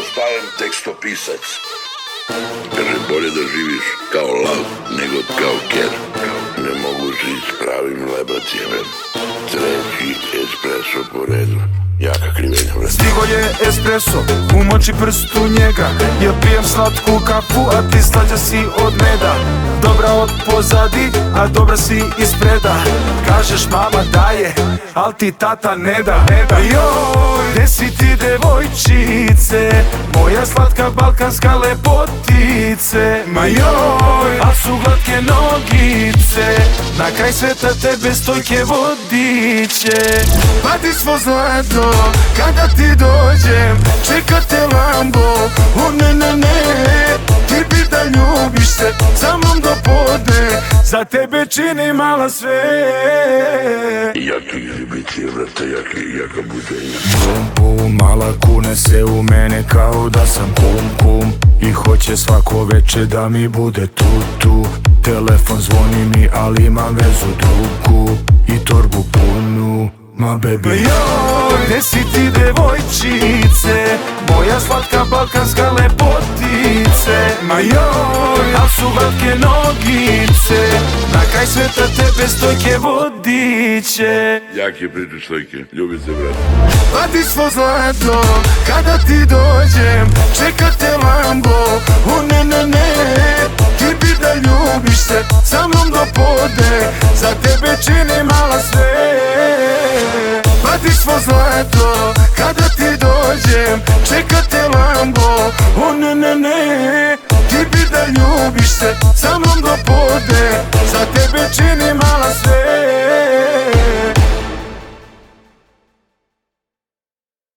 postajem tekstopisac. Kaže, bolje da živiš kao lav nego kao ker. Ne mogu žiti s pravim lebacijem. Treći espresso po redu. Jaka krivenja, vrat. Stigo je espresso, umoči prst u njega. Ja pijem slatku kafu, a ti slađa si od meda. Dobra od pozadi, a dobra si ispreda. Kažeš mama daje, al ti tata ne da. Joj, gde si ti devojčice, moja slatka balkanska lepotice. Ma joj, al su glatke nogice, na kraj sveta tebe stojke vodiće. Pa ti svo zlato, kada ti dođem, čeka te Lambo. O ne, ne, ne, ti bi da ljubiš se sa mnom do podne. Za tebe čini mala sve. Jaki ljubici, vrata, jaka budenja. Bum, bum, mala kune se u mene kao da sam kum. I hoće svako veče da mi bude tu. Telefon zvoni mi, ali imam vezu drugu i torbu punu. Ma baby, joj, gde si ti devojčice, moja slatka balkanska lepotice. Ma joj, al su glatke nogice, na kraj sveta tebe stojke vodiće. Jak je priču stojke, ljubice, vrat. Pa ti svo zlato, kada ti dođem, čeka te Lambo. O ne, ne, ne, ti bi da ljubiš se sa mnom do podne. Za tebe čini mala sve. Pa ti svo zlato, kada